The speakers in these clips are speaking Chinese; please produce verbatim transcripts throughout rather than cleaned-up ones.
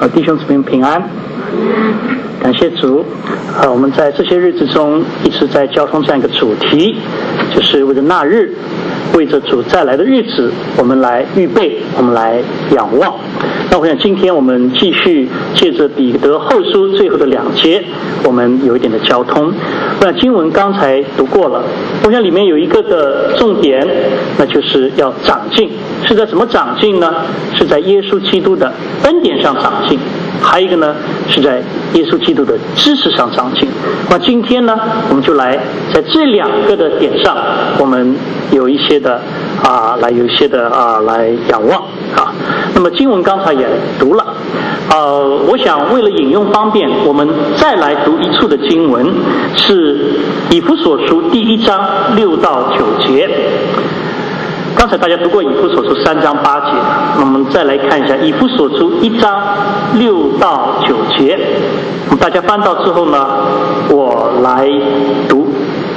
呃，弟兄姊妹平安，感谢主。呃，我们在这些日子中一直在交通这样一个主题，就是为着那日，为着主再来的日子，我们来预备，我们来仰望。那我想今天我们继续借着彼得后书最后的两节，我们有一点的交通。那经文刚才读过了，我想里面有一个的重点，那就是要长进。是在怎么长进呢？是在耶稣基督的恩典上长进，还有一个呢是在耶稣基督的知识上长进。那今天呢，我们就来在这两个的点上，我们有一些的啊，来有一些的啊来仰望啊。那么经文刚才也读了，呃，我想为了引用方便，我们再来读一处的经文，是以弗所书第一章六到九节。刚才大家读过以弗所书三章八节，那我们再来看一下以弗所书一章六到九节。大家翻到之后呢，我来读。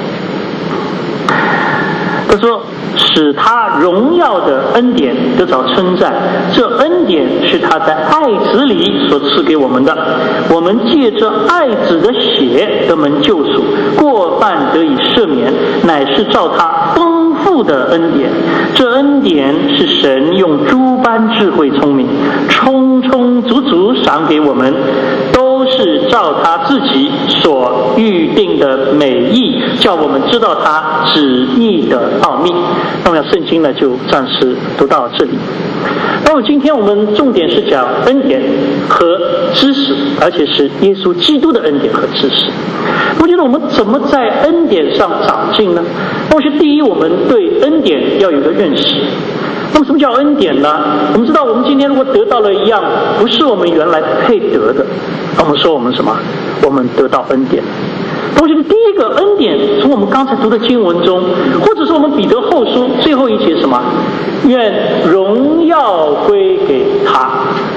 他说，使他荣耀的恩典得着称赞，这恩典是他在爱子里所赐给我们的，我们借着爱子的血得蒙救赎，过犯得以赦免，乃是照他丰富的恩典。这恩典是神用诸般智慧聪明充充足足赏给我们，都是照他自己所预定的美意，叫我们知道他旨意的奥秘。那么圣经呢就暂时读到这里。那么今天我们重点是讲恩典和知识，而且是耶稣基督的恩典和知识。我觉得我们怎么在恩典上长进呢？我觉得第一，我们对恩典要有一个认识。那么什么叫恩典呢？我们知道我们今天如果得到了一样不是我们原来配得的，我们说我们什么？我们得到恩典。我觉得第一个恩典，从我们刚才读的经文中，或者是我们彼得后书最后一节什么？愿荣耀归给他，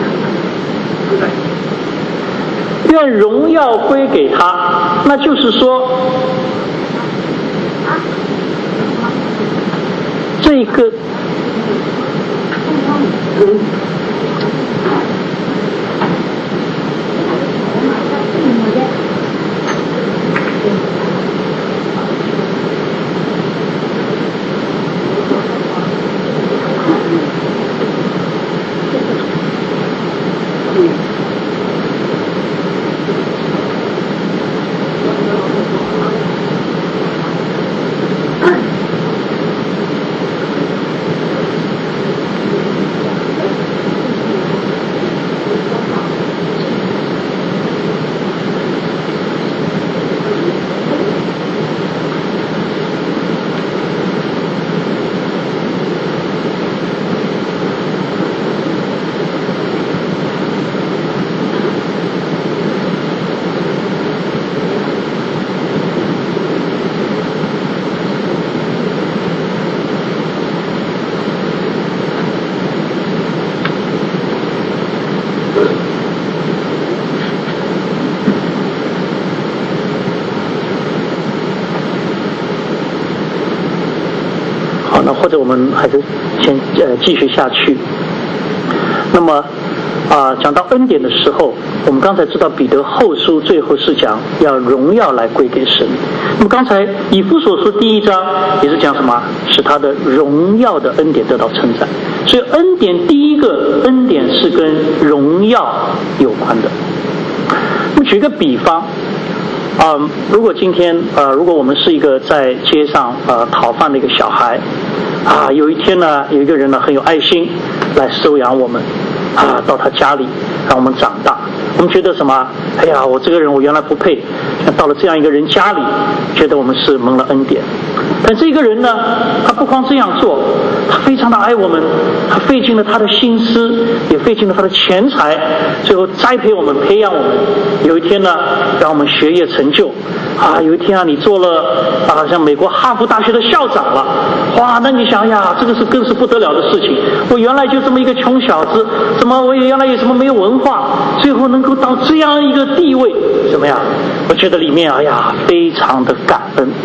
愿荣耀归给他。那就是说，这个或者我们还是先呃继续下去。那么啊、呃，讲到恩典的时候，我们刚才知道彼得后书最后是讲要荣耀来归给神。那么刚才以弗所书第一章也是讲什么？使他的荣耀的恩典得到称赞。所以恩典第一个恩典是跟荣耀有关的。那么举个比方。啊、呃，如果今天呃，如果我们是一个在街上呃讨饭的一个小孩，啊，有一天呢，有一个人呢很有爱心来收养我们，啊，到他家里让我们长大。我们觉得什么？哎呀，我这个人我原来不配，到了这样一个人家里，觉得我们是蒙了恩典。但这个人呢，他不光这样做，他非常的爱我们，他费尽了他的心思，也费尽了他的钱财，最后栽培我们，培养我们。有一天呢，让我们学业成就。啊，有一天啊，你做了啊，像美国哈佛大学的校长了，哇，那你想呀，这个是更是不得了的事情。我原来就这么一个穷小子，怎么我也原来有什么没有文化，最后能够到这样一个地位，怎么样？我觉得里面哎呀，非常的感恩。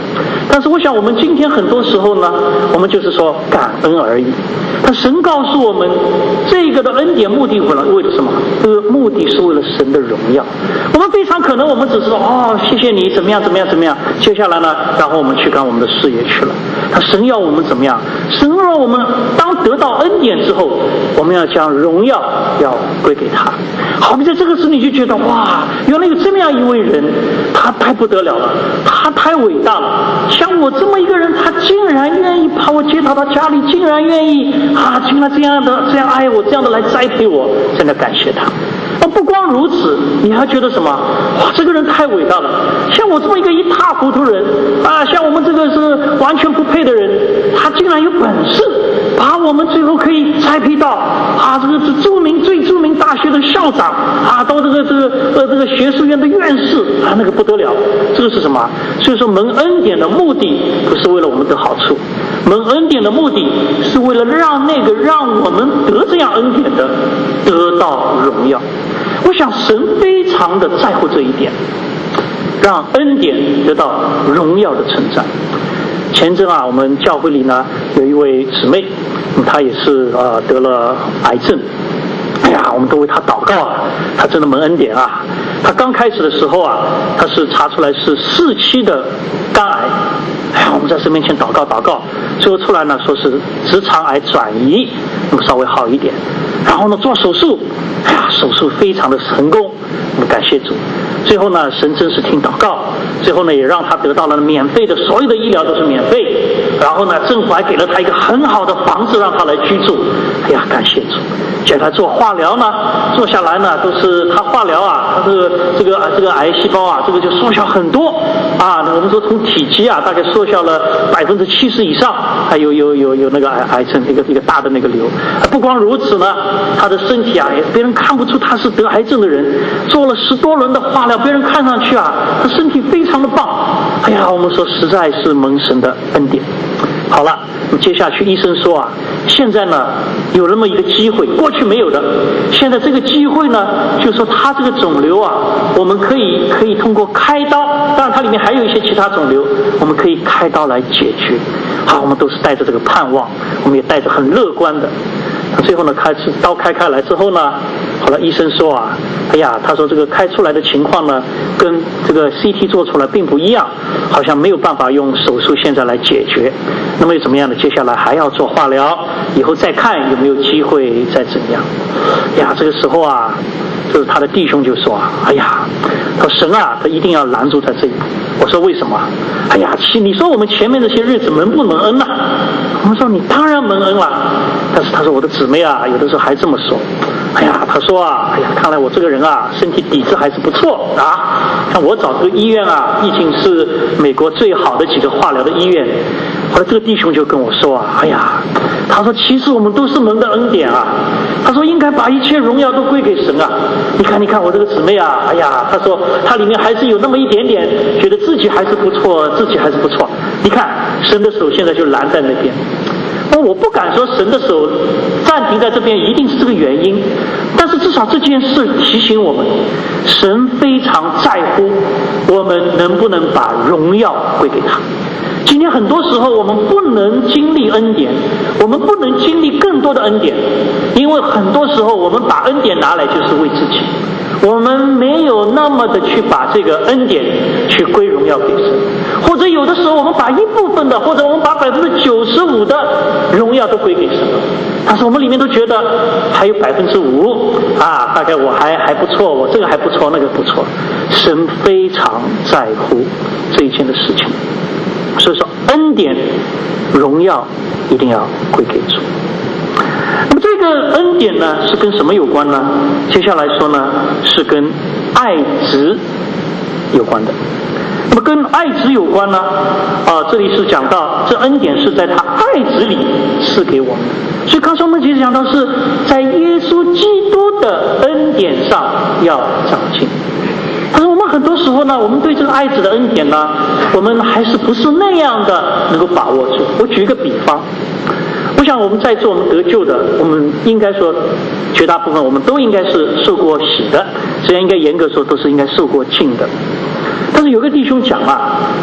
但是我想我们今天很多时候呢，我们就是说感恩而已。但神告诉我们，这个的恩典目的为了为了什么？这个目的是为了神的荣耀。我们非常可能我们只是说哦，谢谢你怎么样怎么样怎么样，接下来呢，然后我们去干我们的事业去了。他神要我们怎么样？神让我们当得到恩典之后，我们要将荣耀要归给他。好比在这个时你就觉得哇，原来有这么样一位人，他太不得了了，他太伟大了。像我这么一个人，他竟然愿意把我接到他家里，竟然愿意啊，竟然这样的这样爱我，这样的来栽培我，真的感谢他。而不光如此，你还觉得什么？哇，这个人太伟大了！像我这么一个一塌糊涂人啊，像我们这个是完全不配的人，他竟然有本事把我们最后可以栽培到啊，这个是著名最著名大学的校长啊，到这个这个呃这个学术院的院士啊，那个不得了！这个是什么？所以说蒙恩典的目的不是为了我们的好处。蒙恩典的目的是为了让那个让我们得这样恩典的得到荣耀。我想神非常的在乎这一点，让恩典得到荣耀的称赞。前阵啊，我们教会里呢有一位姊妹，她也是呃得了癌症。哎呀，我们都为她祷告啊，她真的蒙恩典啊。她刚开始的时候啊，她是查出来是四期的肝癌。哎呀，我们在神面前祷告祷告，最后出来呢说是直肠癌转移，那么稍微好一点。然后呢做手术，哎呀，手术非常的成功，我们感谢主。最后呢，神真是听祷告，最后呢也让他得到了免费的，所有的医疗都是免费。然后呢，政府还给了他一个很好的房子让他来居住。哎呀，感谢主。接他做化疗呢，做下来呢都是他化疗啊，他这个这个这个癌细胞啊，这个就缩小很多啊。我们说从体积啊，大概缩小了百分之七十以上，还有有有有那个癌癌症一个一个大的那个瘤。不光如此呢，他的身体啊，别人看不出他是得癌症的人，做了十多轮的化疗，别人看上去啊，他身体非常的棒。哎呀，我们说实在是蒙神的恩典。好了，接下去医生说啊，现在呢有那么一个机会，过去没有的，现在这个机会呢，就是说他这个肿瘤啊，我们可以可以通过开刀，当然它里面还有一些其他肿瘤，我们可以开刀来解决。好，我们都是带着这个盼望，我们也带着很乐观的。最后呢，开始刀开开来之后呢，好了，医生说啊，哎呀，他说这个开出来的情况呢，跟这个 C T 做出来并不一样，好像没有办法用手术现在来解决。那么又怎么样呢？接下来还要做化疗，以后再看有没有机会再怎样。呀，这个时候啊，就是他的弟兄就说啊，哎呀，他说神啊，他一定要拦住在这一步。我说为什么？哎呀，其你说我们前面这些日子蒙不蒙恩呢？我们说你当然蒙恩了，但是他说我的姊妹啊，有的时候还这么说。哎呀，他说啊，哎呀，看来我这个人啊，身体底子还是不错啊。像我找这个医院啊，毕竟是美国最好的几个化疗的医院。后来这个弟兄就跟我说啊，哎呀，他说其实我们都是蒙的恩典啊。他说应该把一切荣耀都归给神啊。你看，你看我这个姊妹啊，哎呀，他说他里面还是有那么一点点，觉得自己还是不错，自己还是不错。你看，神的手现在就拦在那边。那我不敢说神的手暂停在这边一定是这个原因，但是至少这件事提醒我们，神非常在乎我们能不能把荣耀归给他。今天很多时候我们不能经历恩典，我们不能经历更多的恩典，因为很多时候我们把恩典拿来就是为自己，我们没有那么的去把这个恩典去归荣耀给神，或者有的时候我们把一部分的，或者我们把百分之九十五的荣耀都归给神了，但是我们里面都觉得还有百分之五啊，大概我还还不错，我这个还不错，那个不错。神非常在乎这一件的事情，所以说恩典荣耀一定要归给主。那么这个恩典呢是跟什么有关呢？接下来说呢是跟爱子有关的。那么跟爱子有关呢啊，这里是讲到这恩典是在他爱子里赐给我们的，所以刚才我们其实讲到是在耶稣基督的恩典上要长进。但是我们很多时候呢，我们对这个爱子的恩典呢，我们还是不是那样的能够把握住。我举一个比方，我想我们在座我们得救的，我们应该说绝大部分我们都应该是受过洗的，虽然应该严格说都是应该受过浸的。但是有个弟兄讲啊，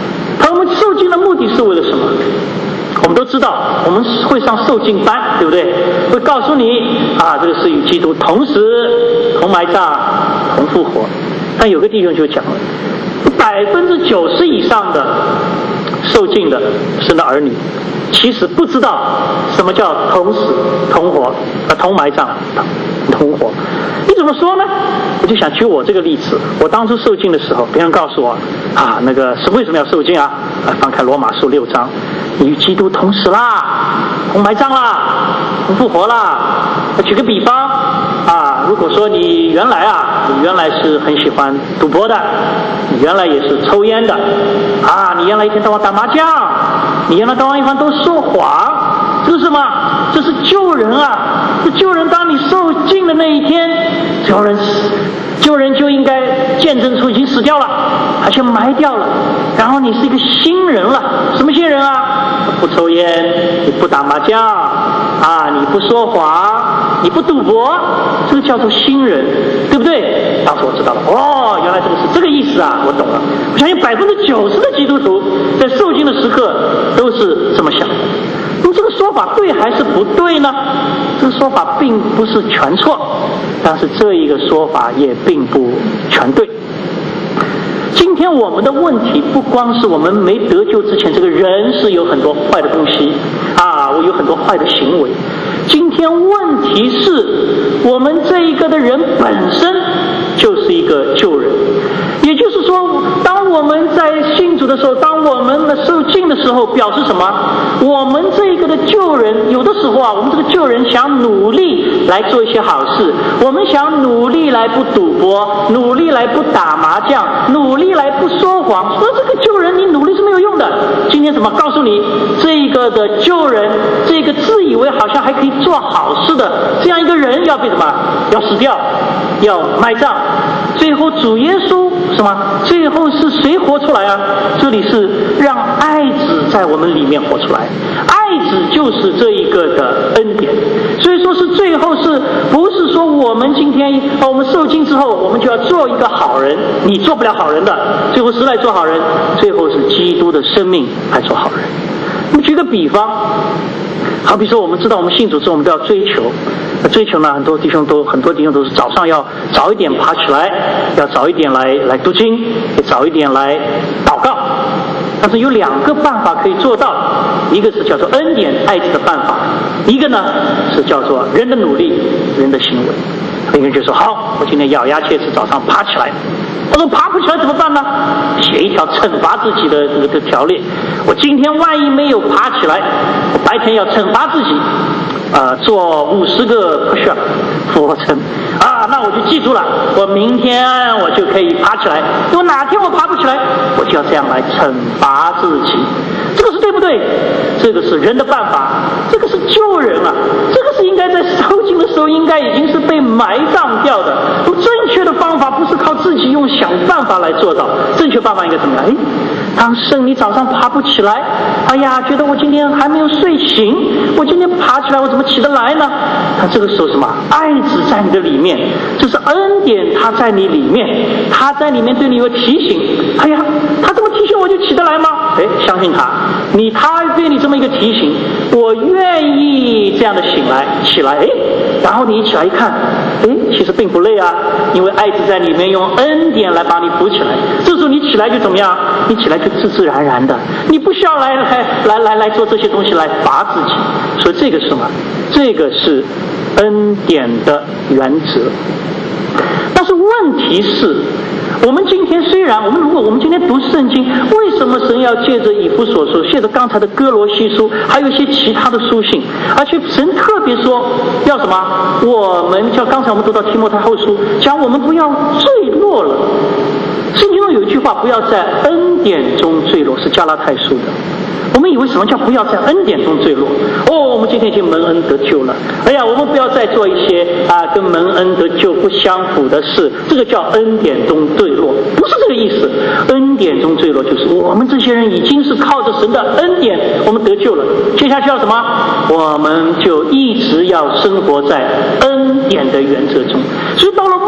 而我们受浸的目的是为了什么？我们都知道，我们会上受浸班，对不对？会告诉你啊，这个是与基督同时同埋葬同复活。但有个弟兄就讲了，百分之九十以上的受浸的神的儿女，其实不知道什么叫同死同活啊，同埋葬同活。你怎么说呢？我就想举我这个例子，我当初受浸的时候，别人告诉我啊，那个是为什么要受浸啊？啊，翻开罗马书六章，你与基督同死啦，同埋葬啦，同复活啦。举个比方啊，如果说你原来啊，你原来是很喜欢赌博的，你原来也是抽烟的啊，你原来一天到晚打麻将，你原来到晚一晚都说谎，这是什么？这是救人啊！这救人，当你受尽的那一天，救人死，救人就应该见证出已经死掉了，而且埋掉了，然后你是一个新人了。什么新人啊？不抽烟，你不打麻将啊，你不说谎，你不赌博，这个叫做新人，对不对？当时我知道了，哦，原来这个是这个意思啊，我懂了。我相信百分之九十的基督徒在受浸的时刻都是这么想的。那么这个说法对还是不对呢？这个说法并不是全错，但是这一个说法也并不全对。今天我们的问题不光是我们没得救之前这个人是有很多坏的东西啊，我有很多坏的行为。今天问题是我们这一个的人本身就是一个救人，也就是说，当我们在信主的时候，当我们的受浸的时候，表示什么？我们这一个的救人，有的时候啊，我们这个救人想努力来做一些好事，我们想努力来不赌博，努力来不打麻将，努力来不说谎。说这个救人，你努力是没有用的。今天怎么告诉你，这个的救人，这个自以为好像还可以做好事的这样一个人，要被什么？要死掉，要埋葬。最后主耶稣什么？最后是谁活出来啊？这里是让爱子在我们里面活出来，爱子就是这一个的恩典。所以说是最后是不是说我们今天我们受浸之后，我们就要做一个好人？你做不了好人的，最后谁来做好人？最后是基督的生命来做好人。我们举个比方，好比说我们知道我们信主之后我们都要追求，追求呢，很多弟兄都很多弟兄都是早上要早一点爬起来，要早一点来来读经，也早一点来祷告。但是有两个办法可以做到，一个是叫做恩典爱子的办法，一个呢是叫做人的努力人的行为。有人就说好，我今天咬牙切齿早上爬起来。他说爬不起来怎么办呢？写一条惩罚自己的这个条例。我今天万一没有爬起来，我白天要惩罚自己，呃，做五十个 push up 俯卧撑啊，那我就记住了，我明天我就可以爬起来。如果哪天我爬不起来，我就要这样来惩罚自己。这个是对不对？这个是人的办法，这个是救人啊，这个是应该在受浸的时候应该已经是被埋葬掉的。正确的方法不是靠自己用想办法来做到，正确办法应该怎么样？哎，当圣你早上爬不起来，哎呀，觉得我今天还没有睡醒，我今天爬起来我怎么起得来呢？他这个时候什么？爱子在你的里面，这是恩典，他在你里面，他在里面对你有提醒。哎呀，他这么提醒我就起得来吗？哎，相信他，你他对你这么一个提醒，我愿意这样的醒来起来。哎，然后你一起来一看，哎，其实并不累啊，因为爱子在里面用恩典来把你扶起来。这时候你起来就怎么样？你起来就自自然然的，你不需要来来来来来做这些东西来罚自己。所以这个是什么？这个是恩典的原则。但是问题是，我们今天虽然我们如果我们今天读圣经，为什么神要借着以弗所书，借着刚才的哥罗西书，还有一些其他的书信，而且神特别说要什么？我们叫刚才我们读到提摩太后书，讲我们不要坠落了。圣经中有一句话，不要在恩典中坠落，是加拉太书的。我们以为什么叫不要在恩典中坠落？哦，我们今天已经蒙恩得救了。哎呀，我们不要再做一些啊跟蒙恩得救不相符的事，这个叫恩典中坠落，不是这个意思。恩典中坠落就是我们这些人已经是靠着神的恩典，我们得救了。接下去要什么？我们就一直要生活在恩典的原则中。所以到了末后的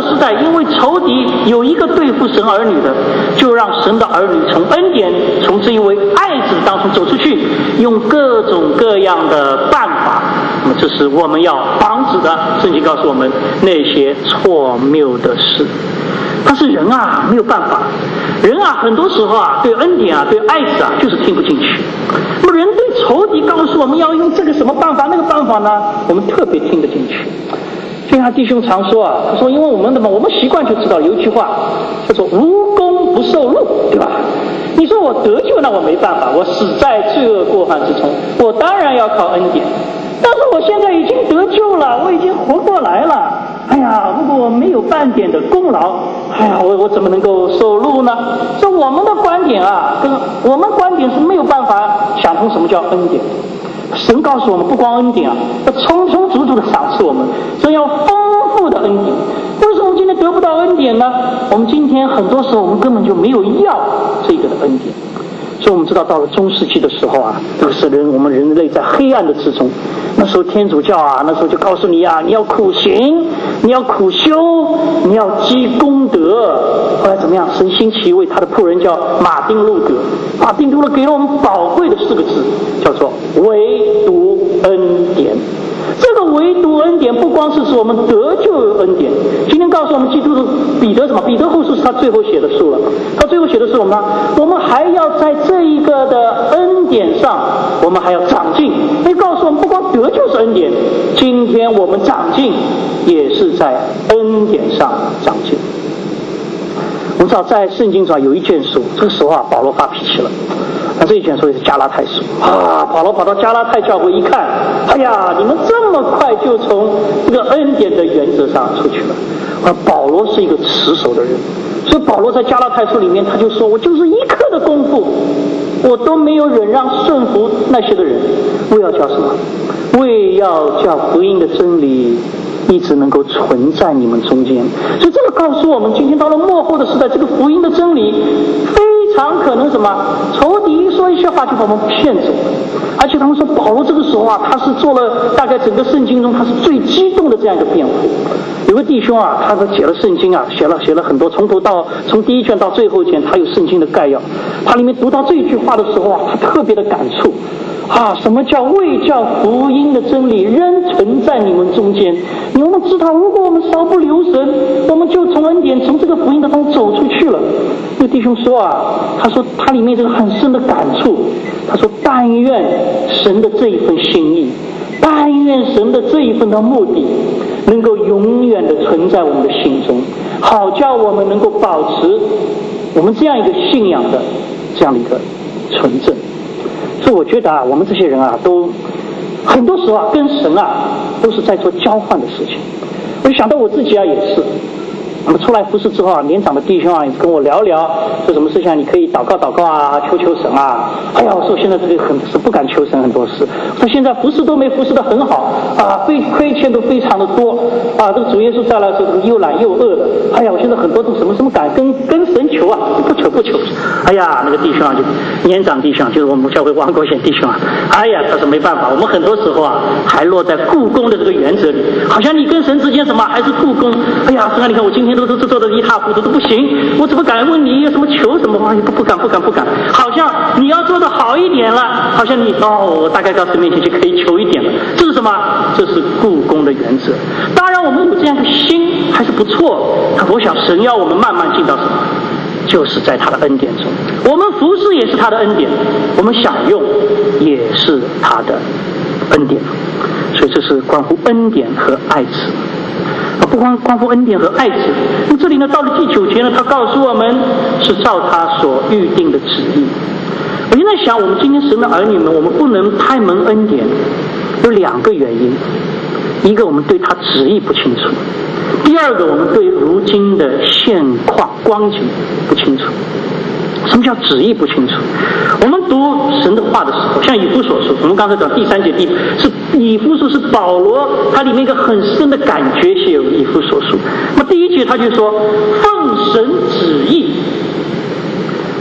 时代，因为仇敌有一个对付神儿女的，就让神的儿女从恩典，从这一位爱子当中走出去，用各种各样的办法。那么这是我们要防止的。圣经告诉我们那些错谬的事。但是人啊，没有办法。人啊，很多时候啊，对恩典啊，对爱子啊，就是听不进去。那么人对仇敌告诉我们要用这个什么办法那个办法呢，我们特别听得进去。就像弟兄常说啊，他说因为我们的嘛，我们习惯就知道有一句话叫做无功不受禄，对吧？你说我得救，那我没办法，我死在罪恶过犯之中，我当然要靠恩典。但是我现在已经得救了，我已经活过来了。哎呀，如果我没有半点的功劳，哎呀，我我怎么能够受禄呢？这我们的观点啊，跟我们观点是没有办法想通什么叫恩典。神告诉我们，不光恩典啊，要充充足足的赏赐我们，神要丰富的恩典。为什么我们今天得不到恩典呢？我们今天很多时候我们根本就没有要这个的恩典。所以我们知道，到了中世纪的时候啊，这个是人我们人类在黑暗的之中。那时候天主教啊，那时候就告诉你啊，你要苦行，你要苦修，你要积功德。后来怎么样？神兴起一位他的仆人叫马丁路德，马丁路德给了我们宝贵的四个字，叫做唯独恩典。这个唯独恩典不光是指我们得救恩典，今天告诉我们基督的彼得什么？彼得后书是他最后写的书了。他最后写的是我们呢，我们还要在这一个的恩典上，我们还要长进。所以告诉我们，不光得救是恩典，今天我们长进也是在恩典上长进。我们知道在圣经上有一卷书，这个时候啊，保罗发脾气了。那这一卷书也是加拉太书啊，保罗跑到加拉太教会一看，哎呀，你们这么快就从这个恩典的原则上出去了。而保罗是一个持守的人，所以保罗在加拉太书里面他就说，我就是一刻的功夫我都没有忍让顺服那些的人，为要叫什么？为要叫福音的真理一直能够存在你们中间。所以这个告诉我们，今天到了末后的时代，这个福音的真理非常可能什么？仇敌一说一些话就把我们骗走了。而且他们说保罗这个时候啊，他是做了大概整个圣经中他是最激动的这样一个辩护。有个弟兄啊，他是写了圣经啊，写了写了很多，从头到从第一卷到最后一卷，他有圣经的概要。他里面读到这一句话的时候啊，他特别的感触啊，什么叫为叫福音的真理仍存在你们中间？你们知道，如果我们稍不留神，我们就从恩典从这个福音当中走出去了。那弟兄说啊，他说他里面这个很深的感触，他说但愿神的这一份心意，但愿神的这一份的目的能够永远的存在我们的心中，好叫我们能够保持我们这样一个信仰的这样的一个纯正。所以我觉得啊，我们这些人啊，都很多时候啊，跟神啊都是在做交换的事情。我就想到我自己啊，也是。那么出来服侍之后啊，年长的弟兄啊，跟我聊聊，说什么事情你可以祷告祷告啊，求求神啊。哎呀，我说我现在这个很是不敢求神很多事。说现在服侍都没服侍得很好啊，非亏欠都非常的多啊。这个主耶稣再来说这个又懒又饿的。哎呀，我现在很多都什么什么敢跟跟神求啊，不求不求。哎呀，那个弟兄啊，就年长弟兄，就是我们教会王国贤弟兄啊。哎呀，他说没办法，我们很多时候啊，还落在故宫的这个原则里，好像你跟神之间什么还是故宫。哎呀，神啊，你看我今天都是做的一塌糊涂都不行，我怎么敢问你有什么求什么？哎，不不敢不敢不敢，好像你要做的好一点了，好像你哦，我大概到神面前就可以求一点了。这是什么？这是故宫的原则。当然，我们有这样的心还是不错。我想神要我们慢慢进到什么？就是在他的恩典中，我们服侍也是他的恩典，我们享用也是他的恩典。所以这是关乎恩典和爱子。不光关乎恩典和爱子，那这里呢，到了第九节呢，他告诉我们是照他所预定的旨意。我现在想，我们今天神的儿女们，我们不能开门恩典，有两个原因：一个我们对他旨意不清楚；第二个我们对如今的现况光景不清楚。什么叫旨意不清楚？我们读神的话的时候，像以弗所书，我们刚才讲第三节第是以弗所是保罗他里面一个很深的感觉写有以弗所书。那么第一节他就说奉神旨意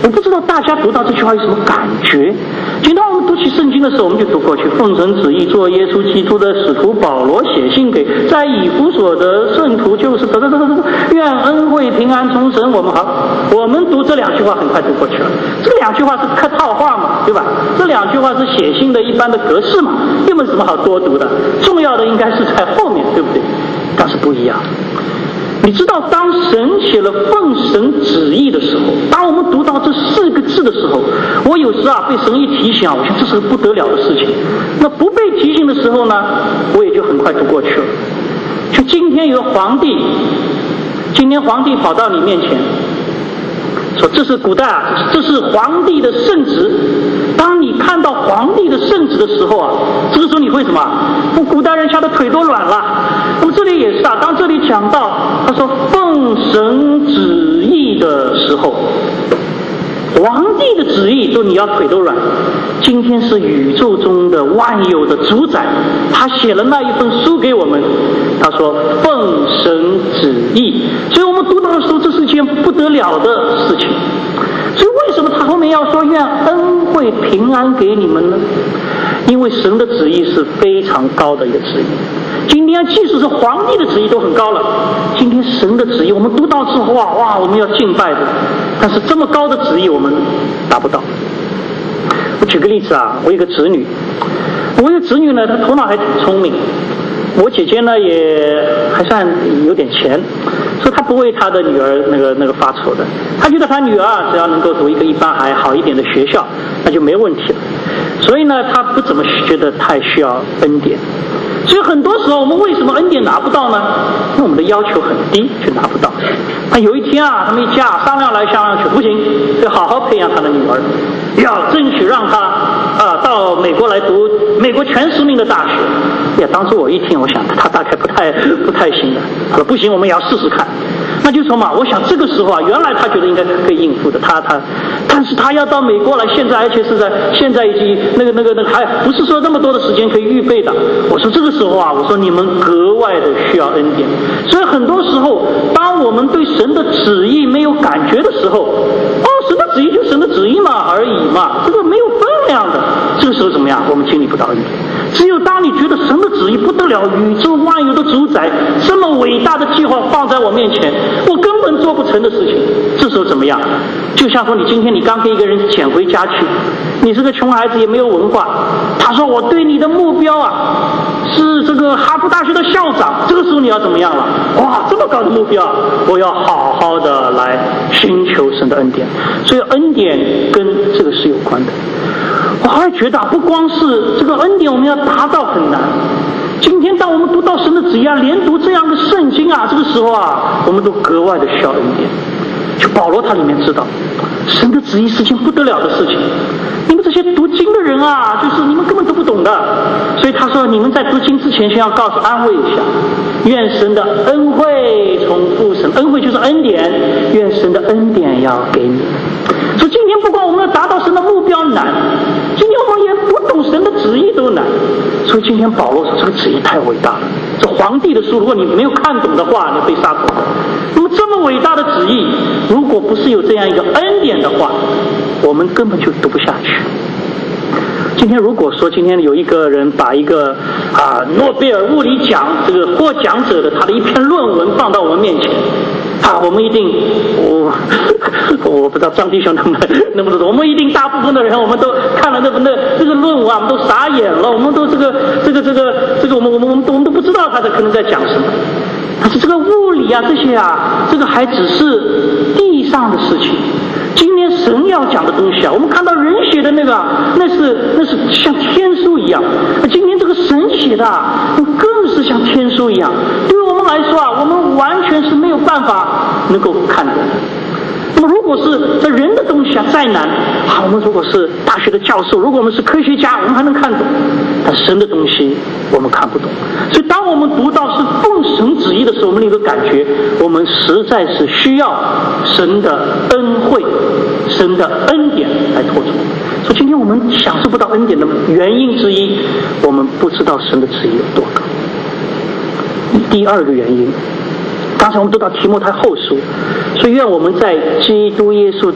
我不知道大家读到这句话有什么感觉。今天我们读起圣经的时候，我们就读过去，奉神旨意做耶稣基督的使徒保罗写信给在以弗所的圣徒，就是得得得得得，愿恩惠平安从神我们好。我们读这两句话很快读过去了，这两句话是客套话嘛，对吧？这两句话是写信的一般的格式嘛，又没有什么好多读的。重要的应该是在后面，对不对？但是不一样。你知道，当神写了奉神旨意的时候，当我们读到这四个字的时候，我有时啊被神一提醒啊，我想这是个不得了的事情。那不被提醒的时候呢，我也就很快读过去了。就今天有个皇帝，今天皇帝跑到你面前，说这是古代啊，这是皇帝的圣旨。当你看到皇帝的圣旨的时候啊，这个时候你会什么？古代人吓得腿都软了。那么这里也是啊，当这里讲到他说奉神旨意的时候，皇帝的旨意说你要腿都软。今天是宇宙中的万有的主宰，他写了那一份书给我们，他说奉神旨意。所以我们读到的时候，这是一件不得了的事情。所以为什么他后面要说愿恩惠平安给你们呢？因为神的旨意是非常高的一个旨意。今天即使是皇帝的旨意都很高了，今天神的旨意我们读到之后啊，哇，我们要敬拜的。但是这么高的旨意我们达不到。我举个例子啊，我有个侄女，我有个侄女呢，她头脑还挺聪明。我姐姐呢也还算有点钱，所以她不为她的女儿那个那个发愁的。她觉得她女儿只要能够读一个一般还好一点的学校，那就没问题了。所以呢，她不怎么觉得太需要恩典。所以很多时候我们为什么恩典拿不到呢？因为我们的要求很低，就拿不到。那有一天啊，他们一家商量来商量去，不行，要好好培养他的女儿，要争取让他啊到美国来读美国全实名的大学。呀，当时我一听，我想他大概不太不太行的。他说不行，我们也要试试看。那就说嘛，我想这个时候啊，原来他觉得应该可以应付的，他他，但是他要到美国来，现在而且是在现在已经那个那个那个还不是说那么多的时间可以预备的。我说这个时候啊，我说你们格外的需要恩典。所以很多时候，当我们对神的旨意没有感觉的时候，哦，神的旨意就神的旨意嘛而已嘛，这个没有分量的。这个时候怎么样？我们经历不到恩典。只有当你觉得神的旨意不得了，宇宙万有的主宰，这么伟大的计划放在我面前，我根本做不成的事情，这时候怎么样？就像说你今天你刚给一个人捡回家去，你是个穷孩子也没有文化，他说我对你的目标啊是这个哈佛大学的校长，这个时候你要怎么样了？哇，这么高的目标，我要好好的来寻求神的恩典。所以恩典跟这个是有关的。我还觉得不光是这个恩典我们要达到很难，今天当我们读到神的旨意啊，连读这样的圣经啊，这个时候啊，我们都格外的需要恩典。就保罗他里面知道神的旨意是件不得了的事情，你们这些读经的人啊，就是你们根本都不懂的。所以他说你们在读经之前先要告诉安慰一下，愿神的恩惠从父神，恩惠就是恩典，愿神的恩典要给你。所以今天不光我们要达到神的目标难，今天我们也不懂神的旨意都难。所以今天保罗说这个旨意太伟大了，这皇帝的书如果你没有看懂的话，你被杀头。那么这么伟大的旨意，如果不是有这样一个恩典的话，我们根本就读不下去。今天如果说今天有一个人把一个啊诺贝尔物理奖这个获奖者的他的一篇论文放到我们面前啊，我们一定我我不知道张弟兄能不能能不能，我们一定大部分的人我们都看了那那这个论文啊，我们都傻眼了，我们都这个这个这个这个我们我们我们我们都不知道他在可能在讲什么。但是这个物理啊这些啊，这个还只是地上的事情。今天神要讲的东西啊，我们看到人写的那个，那是那是像天书一样。今天这个神写的啊，更是像天书一样。对于我们来说啊，我们完全是没有办法能够看懂。那么如果是这人的东西啊，再难啊，我们如果是大学的教授，如果我们是科学家，我们还能看懂。但神的东西我们看不懂。所以当我们读到是奉神旨意的时候，我们有个感觉，我们实在是需要神的恩惠，神的恩典来托住。所以今天我们享受不到恩典的原因之一，我们不知道神的旨意有多高。第二个原因，刚才我们读到提摩太后书，所以愿我们在基督耶稣的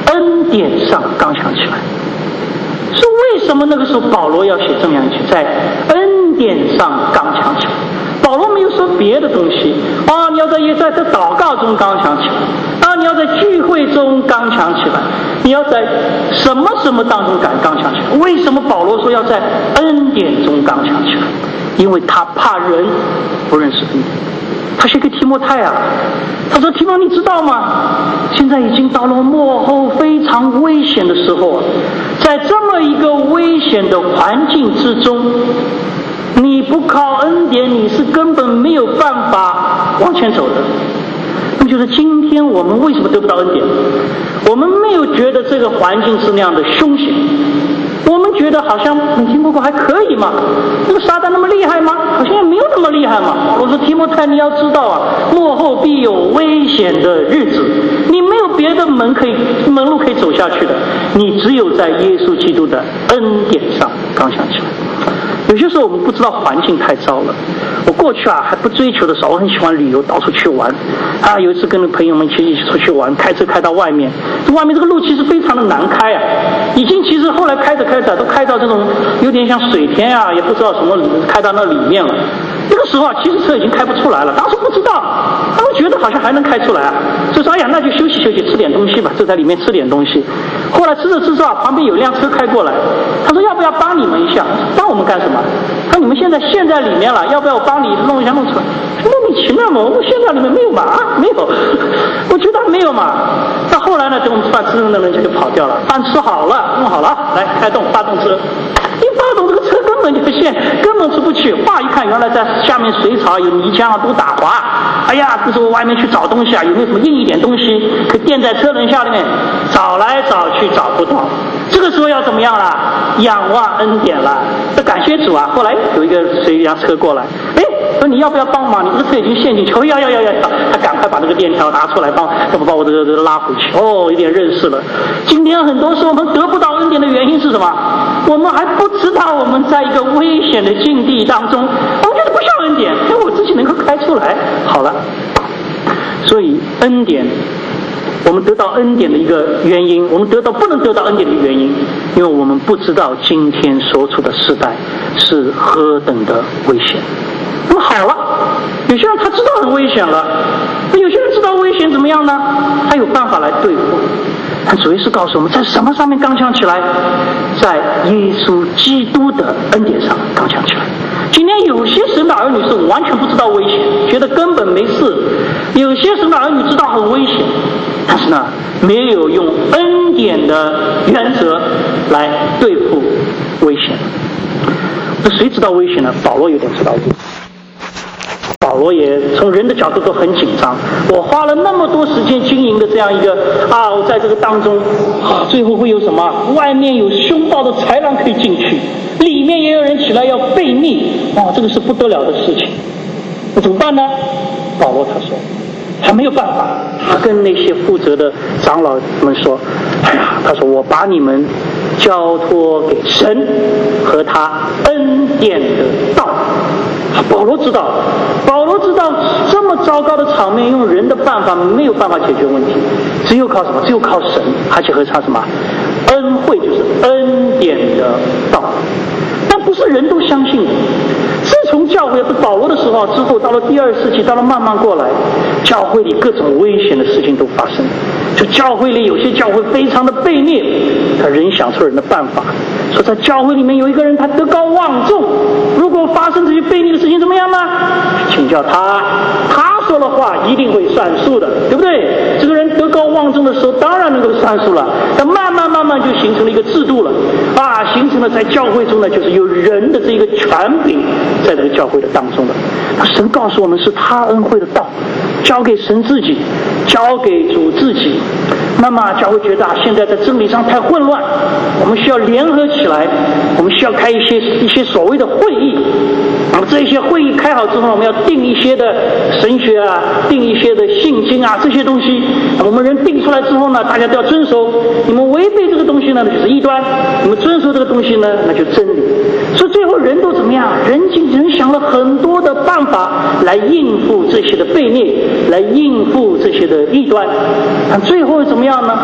恩典上刚强起来。是为什么那个时候保罗要写这么样一句，在恩典上刚强起来？保罗没有说别的东西啊，你要在也在这祷告中刚强起来啊，你要在聚会中刚强起来，你要在什么什么当中敢刚强起来？为什么保罗说要在恩典中刚强起来？因为他怕人不认识恩典。他写给提摩太啊，他说提摩你知道吗？现在已经到了末后非常危险的时候，在这么一个危险的环境之中，你不靠恩典，你是根本没有办法往前走的。那么就是今天我们为什么得不到恩典？我们没有觉得这个环境是那样的凶险，我们觉得好像你提摩太还可以嘛，这个撒旦那么厉害吗？好像也没有那么厉害嘛。保罗说提摩太你要知道啊，末后必有危险的日子，你没有别的门可以门路可以走下去的，你只有在耶稣基督的恩典上刚强起来。有些时候我们不知道环境太糟了。我过去啊还不追求的时候，我很喜欢旅游，到处去玩啊。有一次跟朋友们一起一起出去玩，开车开到外面，外面这个路其实非常的难开啊，已经其实后来开着开着都开到这种有点像水田啊，也不知道什么开到那里面了。这个时候啊，其实车已经开不出来了，当时不知道，他们觉得好像还能开出来啊，就说哎呀那就休息休息，吃点东西吧，就在里面吃点东西。后来吃着吃着啊，旁边有辆车开过来，他说要不要帮你们一下？帮我们干什么？他说你们现在陷在里面了，要不要我帮你弄一下弄出来？莫名其妙嘛，我们陷在里面没有嘛？啊，没有，我觉得没有嘛。到后来呢，等我们饭吃的人就跑掉了，饭吃好了，弄好了，来开动发动车，一发动这个车根本就陷，根本出不去。哇，一看原来在下面水草有泥浆啊，都打滑。哎呀，这时候外面去找东西啊，有没有什么硬一点东西可以垫在车轮下面？找来找去找不到。这个时候要怎么样了？仰望恩典了。这感谢主啊！后来有一个水辆车过来，哎，说你要不要帮忙？你这个车已经陷进去。哦，要要要要！他赶快把那个链条拿出来，帮要不把我这个拉回去。哦，有点认识了。今天很多时候我们得不到恩典的原因是什么？我们还不知道我们在一个危险的境地当中，我们觉得不需要恩典，因为我自己能够开出来。好了，所以恩典。我们得到恩典的一个原因，我们得到不能得到恩典的原因，因为我们不知道今天所处的时代是何等的危险。那么好了，有些人他知道很危险了，有些人知道危险怎么样呢？他有办法来对付。但主耶稣告诉我们，在什么上面刚强起来？在耶稣基督的恩典上刚强起来。今天有些神的儿女是完全不知道危险，觉得根本没事；有些神的儿女知道很危险，但是呢，没有用恩典的原则来对付危险。那谁知道危险呢？保罗有点知道危险。保罗也从人的角度都很紧张。我花了那么多时间经营的这样一个啊，我在这个当中啊，最后会有什么？外面有凶暴的豺狼可以进去，里面也有人起来要悖逆，哦，这个是不得了的事情。那怎么办呢？保罗他说，他没有办法，他跟那些负责的长老们说：“哎呀，他说我把你们交托给神和他恩典的道。”保罗知道，保罗知道这么糟糕的场面，用人的办法没有办法解决问题，只有靠什么？只有靠神，而且和他什么？恩惠，就是恩典的道。但不是人都相信的。自从教会是保罗的时候之后，到了第二世纪，到了慢慢过来，教会里各种危险的事情都发生。就教会里有些教会非常的悖逆，他人想出人的办法，说在教会里面有一个人他德高望重，如果发生这些悖逆的事情怎么样呢？请教他，他说的话一定会算数的，对不对？这个人德高望重的时候当然能够算数了，但慢慢慢慢就形成了一个制度了啊，形成了在教会中呢，就是有人的这个权柄在这个教会的当中的。那神告诉我们是他恩惠的道，交给神自己，交给主自己。那么教会觉得啊，现在在真理上太混乱，我们需要联合起来，我们需要开一些一些所谓的会议。那么这些会议开好之后，我们要定一些的神学啊，定一些的信经啊，这些东西，我们人定出来之后呢，大家都要遵守。你们违背这个东西呢，那就是异端；你们遵守这个东西呢，那就真理。所以最后人都怎么样？人尽人想了很多的办法来应付这些的悖逆，来应付这些的异端。但最后怎么样呢？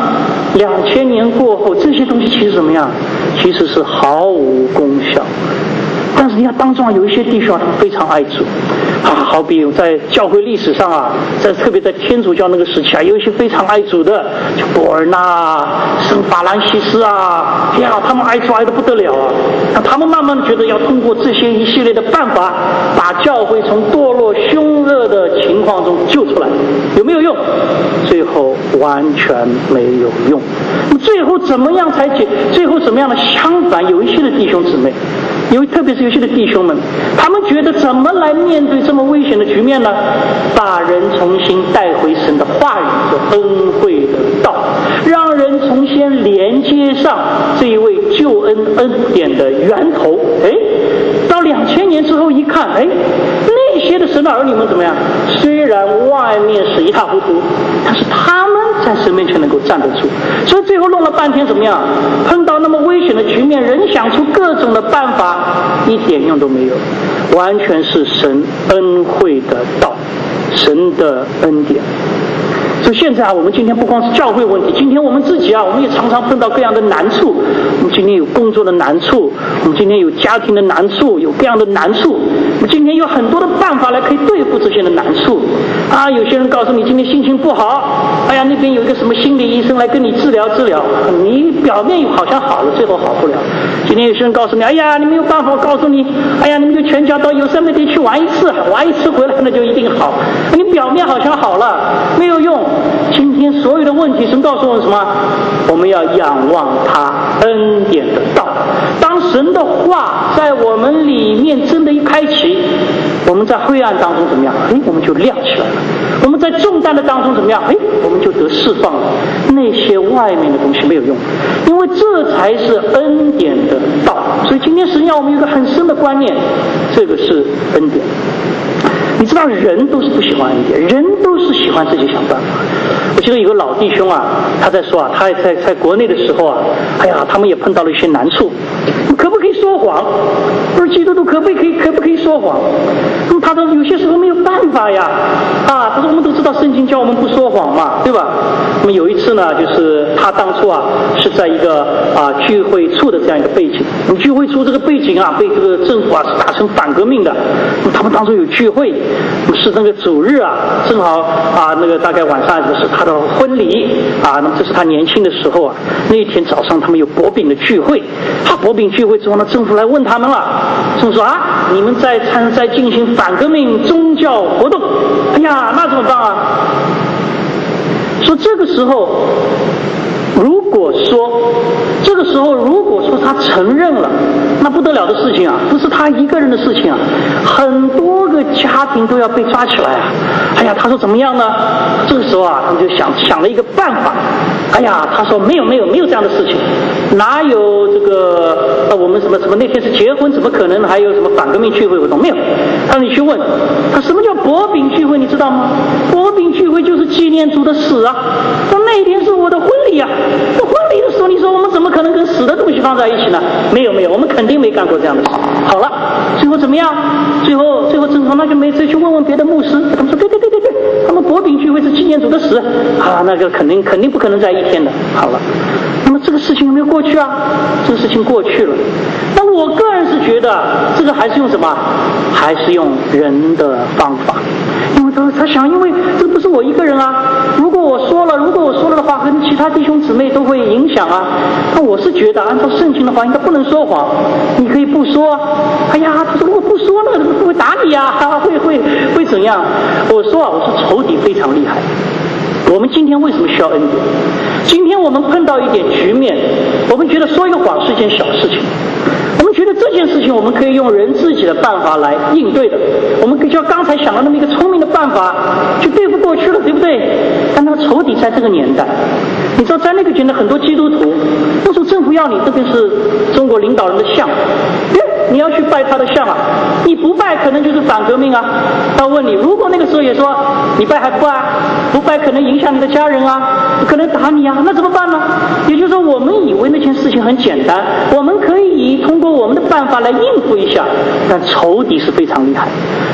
两千年过后，这些东西其实怎么样？其实是毫无功效。但是你看当中啊，有一些弟兄啊，他们非常爱主啊，好比在教会历史上啊，在特别在天主教那个时期啊，有一些非常爱主的，就博尔纳、圣法兰西斯啊，哎呀，他们爱主爱得不得了啊。那他们慢慢的觉得要通过这些一系列的办法，把教会从堕落凶恶的情况中救出来，有没有用？最后完全没有用。那么最后怎么样才解？最后怎么样呢？相反，有一些的弟兄姊妹。有特别是有些的弟兄们，他们觉得怎么来面对这么危险的局面呢？把人重新带回神的话语的恩惠的道，让人重新连接上这一位救恩恩典的源头。哎，到两千年之后一看，哎，那些的神的儿女们怎么样？虽然外面是一塌糊涂，但是他们在神面前能够站得住。所以最后弄了半天怎么样？碰到那么危险的局面，人想出各种的办法，一点用都没有，完全是神恩惠的道，神的恩典。所以现在啊，我们今天不光是教会问题，今天我们自己啊，我们也常常碰到各样的难处。我们今天有工作的难处，我们今天有家庭的难处，有各样的难处。我们今天有很多的办法来可以对付这些的难处。啊，有些人告诉你今天心情不好，哎呀，那边有一个什么心理医生来跟你治疗治疗，你表面好像好了，最后好不了。今天有些人告诉你，哎呀，你没有办法，我告诉你，哎呀，你们就全家到优胜美地去玩一次，玩一次回来那就一定好。你表面好像好了，没有用。今天所有的问题，神告诉我们什么？我们要仰望他恩典的道。当神的话在我们里面真的一开启，我们在灰暗当中怎么样？哎，我们就亮起来了。我们在重担的当中怎么样？哎，我们就得释放了。那些外面的东西没有用，因为这才是恩典的道。所以今天神要我们有一个很深的观念，这个是恩典。你知道人都是不喜欢恩典，人都是喜欢自己想办法。我记得有个老弟兄啊，他在说啊，他在在国内的时候啊，哎呀，他们也碰到了一些难处，可不可以说谎？不是基督徒可不可以可不可以说谎？那么他说有些时候没有办法呀，啊，他说我们都知道圣经教我们不说谎嘛，对吧？那么有一次呢，就是他当初啊是在一个啊聚会处的这样一个背景，你聚会处这个背景啊被这个政府啊是打成反革命的，那么他们当初有聚会。是那个主日啊，正好啊，那个大概晚上是他的婚礼啊，那么这是他年轻的时候啊。那一天早上他们有薄饼的聚会，啊，薄饼聚会之后呢，政府来问他们了，政府说啊，你们在参在进行反革命宗教活动，哎呀，那怎么办啊？说这个时候。如果说这个时候如果说他承认了，那不得了的事情啊，不是他一个人的事情啊，很多个家庭都要被抓起来啊。哎呀，他说怎么样呢？这个时候啊，他们就想想了一个办法。哎呀，他说没有没有没有这样的事情，哪有这个呃我们什么什么那天是结婚，怎么可能还有什么反革命聚会活动？没有。他说你去问他什么叫薄饼聚会，你知道吗？薄饼聚会就是纪念主的死啊。说那天是我的婚礼啊。这婚礼的时候，你说我们怎么可能跟死的东西放在一起呢？没有没有，我们肯定没干过这样的事。好了，最后怎么样？最后最后正好那就没再去问问别的牧师，他们说对对对对对，他们薄饼聚会是纪念主的死啊，那个肯定肯定不可能在一天的。好了，那么这个事情有没有过去啊？这个事情过去了。那我个人是觉得这个还是用什么？还是用人的方法。因为他他想，因为这不是我一个人啊，如果我说了，如果我说了的话，跟其他弟兄姊妹都会影响啊。那我是觉得，按照圣经的话，应该不能说谎。你可以不说。哎呀，他说如果不说，那个会会打你呀、啊，会会会怎样？我说啊，我说仇敌非常厉害。我们今天为什么需要恩典？今天我们碰到一点局面，我们觉得说一个谎是一件小事情。我们觉得这件事情我们可以用人自己的办法来应对的，我们就刚才想到那么一个聪明的办法就对付过去了，对不对？但那个仇敌在这个年代，你知道在那个年代很多基督徒，那时候政府要你这边是中国领导人的像，你要去拜他的像啊，你不拜可能就是反革命啊。他问你，如果那个时候也说你拜还不拜，不拜可能影响你的家人啊，可能打你啊，那怎么办呢？也就是说我们以为那件事情很简单，我们可以通过我们的办法来应付一下，但仇敌是非常厉害。如果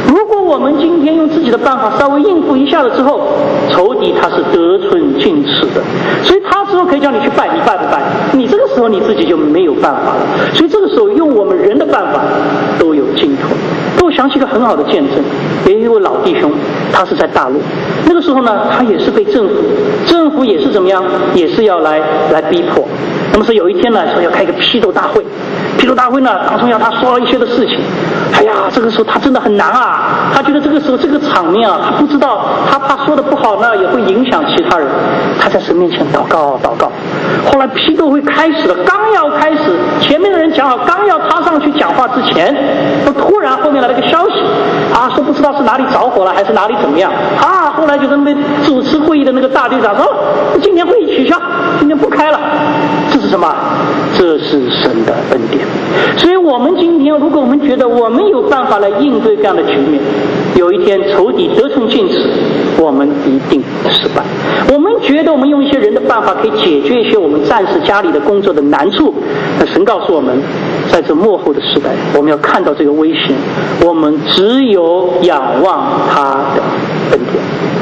我们今天用自己的办法稍微应付一下了之后，仇敌他是得寸进尺的，所以他之后可以叫你去拜，你拜不拜？你这个时候你自己就没有办法了。所以这个时候用我们人的办法都有尽头。我想起一个很好的见证，有一位老弟兄，他是在大陆，那个时候呢，他也是被政府，政府也是怎么样，也是要来来逼迫。那么是有一天呢，说要开一个批斗大会，批斗大会呢，当中要他说一些的事情。哎呀，这个时候他真的很难啊，他觉得这个时候这个场面啊，他不知道，他怕说的不好呢，也会影响其他人。他在神面前祷告祷告。后来批斗会开始了，刚要开始，前面的人讲好，刚要他上去讲话之前，突然后面来了个消息，啊，说不知道是哪里着火了，还是哪里怎么样啊？后来就跟那主持会议的那个大队长说，哦，今天会议取消，今天不开了。这是什么？这是神的恩典。所以我们今天，如果我们觉得我们有办法来应对这样的局面，有一天仇敌得寸进尺，我们一定失败。我们觉得我们用一些人的办法可以解决一些我们暂时家里的工作的难处，那神告诉我们，在这末后的时代，我们要看到这个危险，我们只有仰望他的恩典。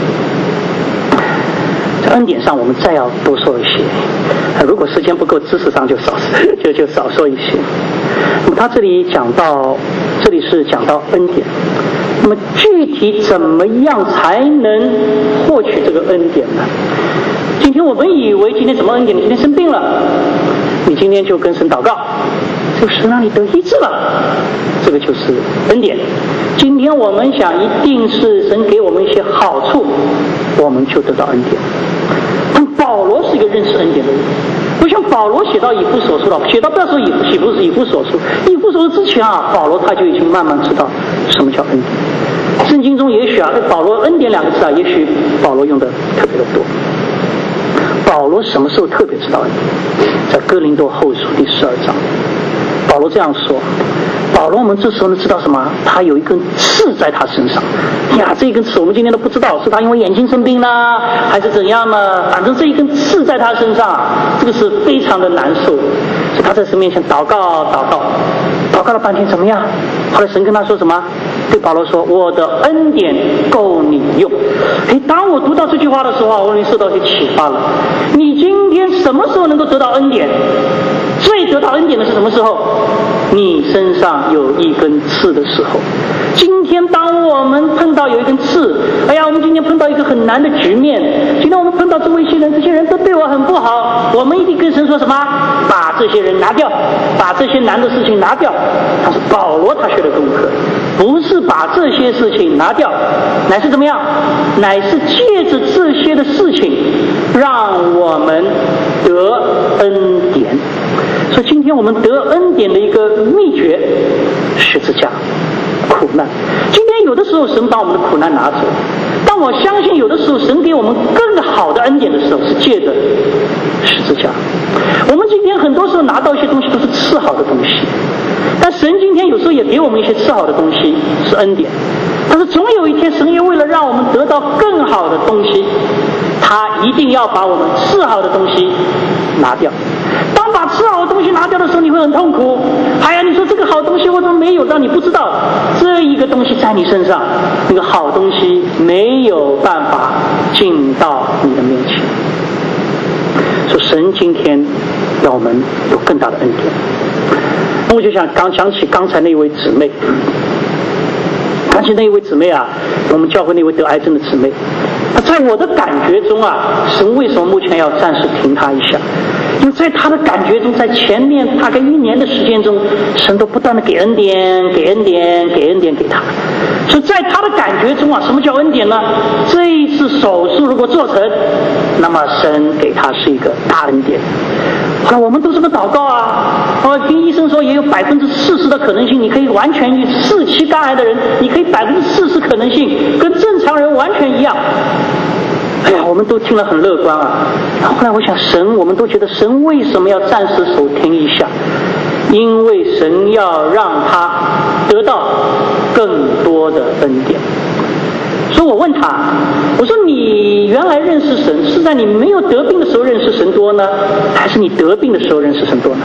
在恩典上我们再要多说一些，如果时间不够，知识上就少就就少说一些。那么他这里讲到，这里是讲到恩典，那么具体怎么样才能获取这个恩典呢？今天我们以为今天什么恩典？你今天生病了，你今天就跟神祷告，这个神让你得医治了，这个就是恩典。今天我们想一定是神给我们一些好处，我们就得到恩典。但保罗是一个认识恩典的人，我想保罗写到以弗所书了，写到不要说以以弗以弗所书，以弗所书之前啊，保罗他就已经慢慢知道什么叫恩典。圣经中也许啊，保罗恩典两个字啊，也许保罗用的特别的多。保罗什么时候特别知道恩典？在哥林多后书第十二章，保罗这样说。保罗我们这时候呢知道什么？他有一根刺在他身上呀，这一根刺我们今天都不知道是他因为眼睛生病呢，还是怎样呢？反正这一根刺在他身上，这个是非常的难受。所以他在神面前祷告祷告祷告了半天，怎么样？后来神跟他说什么？对保罗说，我的恩典够你用。诶，当我读到这句话的时候，我已经受到一些启发了。你今天什么时候能够得到恩典？最得到恩典的是什么时候？你身上有一根刺的时候。今天当我们碰到有一根刺，哎呀，我们今天碰到一个很难的局面，今天我们碰到这么一些人，这些人都对我很不好，我们一定跟神说什么？把这些人拿掉，把这些难的事情拿掉。但是保罗他学的功课不是把这些事情拿掉，乃是怎么样？乃是借着这些的事情让我们得恩典。所以今天我们得恩典的一个秘诀，十字架苦难。今天有的时候神把我们的苦难拿走，但我相信有的时候神给我们更好的恩典的时候是借着十字架。我们今天很多时候拿到一些东西都是次好的东西，但神今天有时候也给我们一些次好的东西，是恩典。但是总有一天神也为了让我们得到更好的东西，他一定要把我们次好的东西拿掉。当把次好的东西拿掉的时候，你会很痛苦。哎呀，你说这个好东西我怎么没有？让你不知道这一个东西在你身上，那个好东西没有办法进到你的面前。说神今天让我们有更大的恩典。那我就想刚想起刚才那位姊妹，想起那位姊妹啊，我们教会那位得癌症的姊妹。那在我的感觉中啊，神为什么目前要暂时停她一下？因为在他的感觉中，在前面大概一年的时间中，神都不断的给恩典，给恩典，给恩典给他。所以在他的感觉中啊，什么叫恩典呢？这一次手术如果做成，那么神给他是一个大恩典。后来我们都这么祷告啊，哦，听医生说也有百分之四十的可能性，你可以完全与四期肝癌的人，你可以百分之四十可能性跟正常人完全一样。哎呀，我们都听了很乐观啊。后来我想，神，我们都觉得神为什么要暂时手停一下？因为神要让他得到更多的恩典。所以我问他，我说你原来认识神是在你没有得病的时候认识神多呢，还是你得病的时候认识神多呢？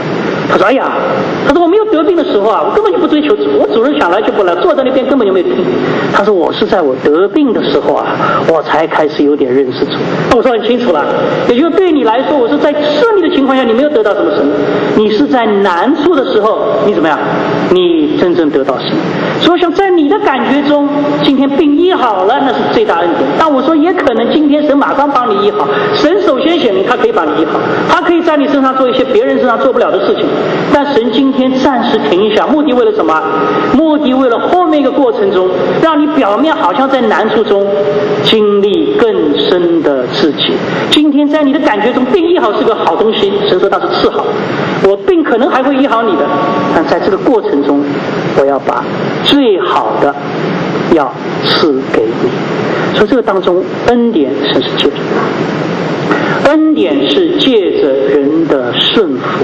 他说：“哎呀，他说我没有得病的时候啊，我根本就不追求主，我主人想来就不来，坐在那边根本就没有听。他说我是在我得病的时候啊，我才开始有点认识主。那我说很清楚了，也就是对你来说，我是在顺利的情况下，你没有得到什么神，你是在难处的时候，你怎么样？你真正得到神。所以我想在你的感觉中，今天病医好了，那是最大恩典。但我说也可能今天神马上帮你医好，神首先显明他可以把你医好，他可以在你身上做一些别人身上做不了的事情。但神今天暂时停一下，目的为了什么？目的为了后面一个过程中，让你表面好像在难处中经历更深的自己。今天在你的感觉中，病医好是个好东西，神说它是赐好，我病可能还会医好你的，但在这个过程中，我要把最好的要赐给你。所以这个当中，恩典神是借着，恩典是借着人的顺服。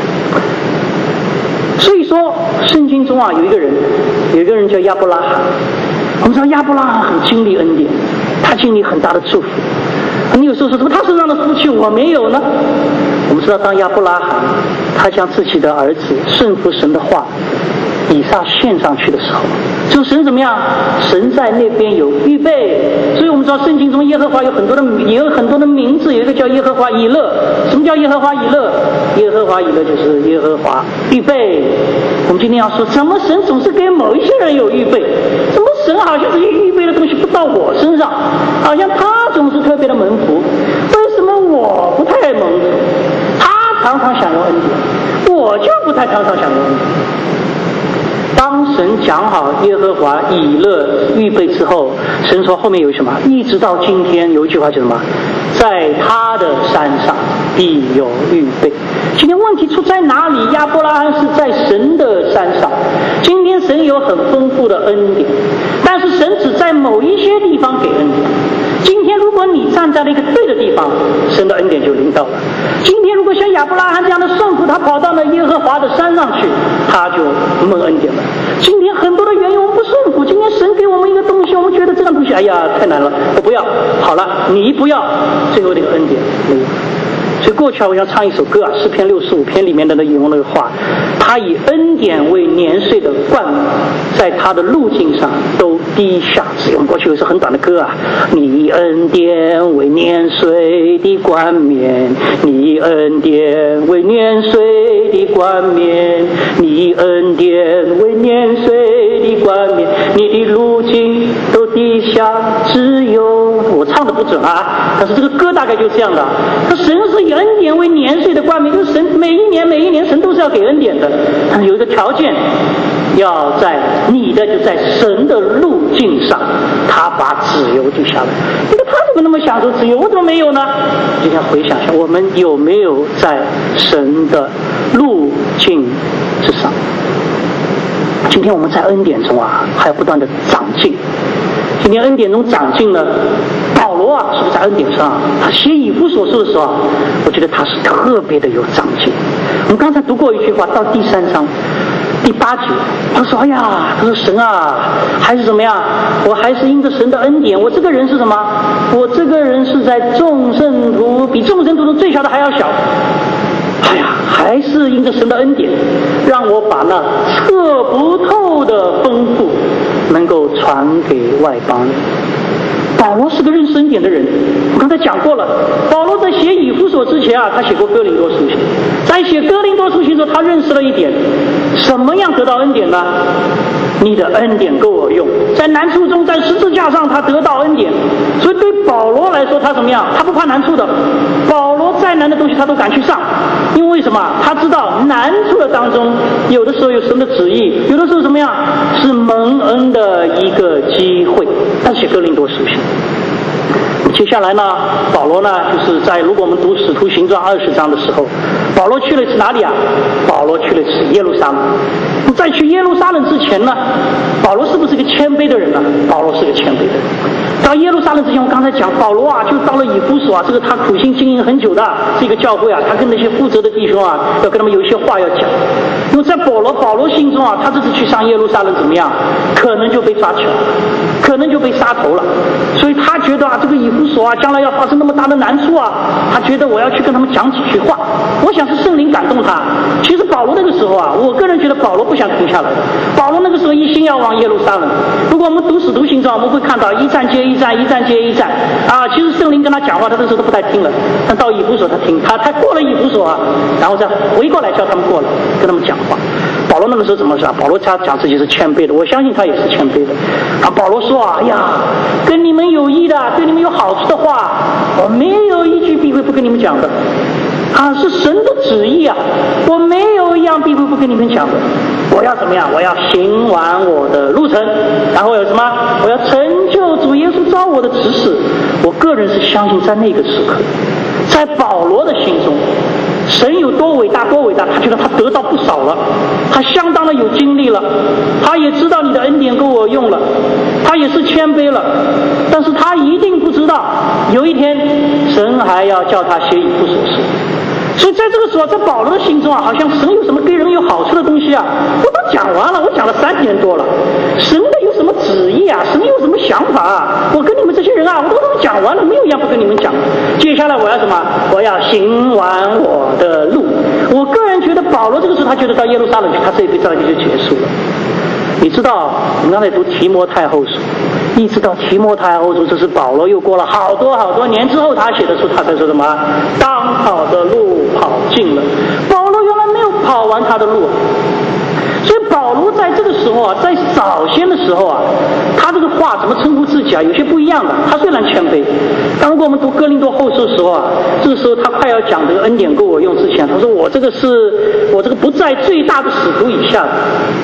所以说圣经中啊，有一个人有一个人叫亚伯拉罕。我们知道亚伯拉罕很经历恩典，他经历很大的祝福。你有时候说什么他身上的福气我没有呢？我们知道当亚伯拉罕他将自己的儿子顺服神的话以撒献上去的时候，就神怎么样？神在那边有预备。所以我们知道圣经中耶和华有很多的也有很多的名字，有一个叫耶和华以勒。什么叫耶和华以勒？耶和华以勒就是耶和华预备。我们今天要说，怎么神总是给某一些人有预备？怎么神好像这些预备的东西不到我身上？好像他总是特别的蒙福，为什么我不太蒙福？他常常享用恩典，我就不太常常享用恩典。当神讲好耶和华以勒预备之后，神说后面有什么？一直到今天有一句话叫什么？在他的山上必有预备。今天问题出在哪里？亚伯拉罕是在神的山上，今天神有很丰富的恩典，但是神只在某一些地方给恩典。今天如果你站在了一个对的地方，神的恩典就临到了。今天如果像亚伯拉罕这样的顺服，他跑到了耶和华的山上去，他就蒙恩典了。今天很多的原因我们不顺服，今天神给我们一个东西，我们觉得这样东西哎呀太难了，我不要。好了，你不要，最后这个恩典没有。所以过去啊，我想唱一首歌啊，诗篇六十五篇里面的那引用那个话，他以恩典为年岁的冠冕，在他的路径上都低下之用。过去有一首很短的歌啊，你恩典为年岁的冠冕，你恩典为年岁的冠冕，你恩典为年岁的冠冕，你的路径都低下之用。我唱的不准啊，但是这个歌大概就这样的。他神是以恩典为年岁的冠冕，就是神每一年每一年神都是要给恩典的，但是有一个条件，要在你的就在神的路径上，他把自由定下来。这个他怎么那么享受自由，我怎么没有呢？就想回想一下，我们有没有在神的路径之上？今天我们在恩典中啊，还要不断的长进。今天恩典中长进呢，保罗啊，是不是在恩典上啊？他写以弗所书的时候啊，我觉得他是特别的有长进。我们刚才读过一句话，到第三章第八节，他说：“哎呀，他说神啊，还是怎么样？我还是因着神的恩典，我这个人是什么？我这个人是在众圣徒比众圣徒中最小的还要小。哎呀，还是因着神的恩典，让我把那测不透的丰富能够传给外邦人。”保罗是个认识恩典的人，我刚才讲过了。保罗在写以弗所之前啊，他写过哥林多书信。在写哥林多书信的时候，他认识了一点，什么样得到恩典呢？你的恩典够我用。在难处中，在十字架上，他得到恩典。所以对保罗来说，他怎么样？他不怕难处的。保罗再难的东西，他都敢去上。因为什么？他知道难处的当中，有的时候有神的旨意，有的时候怎么样？是蒙恩的一个机会。他写哥林多书信。接下来呢，保罗呢，就是在如果我们读使徒行传二十章的时候，保罗去了是哪里啊？保罗去了是耶路撒冷。在去耶路撒冷之前呢，保罗是不是个谦卑的人呢？保罗是个谦卑的人。到耶路撒冷之前，我刚才讲保罗啊，就到了以弗所啊，这个他苦心经营很久的这个教会啊，他跟那些负责的弟兄啊，要跟他们有一些话要讲。因为在保罗保罗心中啊，他这次去上耶路撒冷怎么样？可能就被抓起来，可可能就被杀头了。所以他觉得啊，这个以弗所啊，将来要发生那么大的难处啊，他觉得我要去跟他们讲几句话。我想是圣灵感动他。其实保罗那个时候啊，我个人觉得保罗不想停下来的。保罗那个时候一心要往耶路撒冷。如果我们读使徒行传，我们会看到一战接一战，一战接一战啊。其实圣灵跟他讲话，他那时候都不太听了。但到以弗所他听，他他过了以弗所啊，然后再回过来叫他们过来，跟他们讲话。保罗那个时候怎么说？保罗他讲自己是谦卑的，我相信他也是谦卑的。啊，保罗说啊，哎呀，跟你们有益的，对你们有好处的话，我没有一句避讳不跟你们讲的。啊，是神的旨意啊，我没有一样避讳不跟你们讲的。我要怎么样？我要行完我的路程，然后有什么？我要成就主耶稣召我的指示。我个人是相信，在那个时刻，在保罗的心中，神有多伟大多伟大，他觉得他得到不少了，他相当的有经历了，他也知道你的恩典够我用了，他也是谦卑了，但是他一定不知道有一天神还要叫他写以弗所书。所以在这个时候，在保罗的心中啊，好像神有什么给人有好处的东西啊，我都讲完了，我讲了三年多了，神的有什么旨意啊，神有什么想法啊，我跟你们这些人啊，我都都讲完了，没有一样不跟你们讲。接下来我要什么？我要行完我的路。我个人觉得保罗这个时候，他觉得到耶路撒冷去，他这一辈这就结束了。你知道，我们刚才读提摩太后书，一直到提摩太后书，这是保罗又过了好多好多年之后，他写的书，他才说什么？当跑的路跑尽了。保罗原来没有跑完他的路，所以保罗在这个时候啊，在早先的时候啊，他这个话怎么称呼自己啊，有些不一样的。他虽然谦卑，但如果我们读哥林多后书的时候啊，这个时候他快要讲这个恩典够我用之前，他说我这个是我这个不在最大的使徒以下的。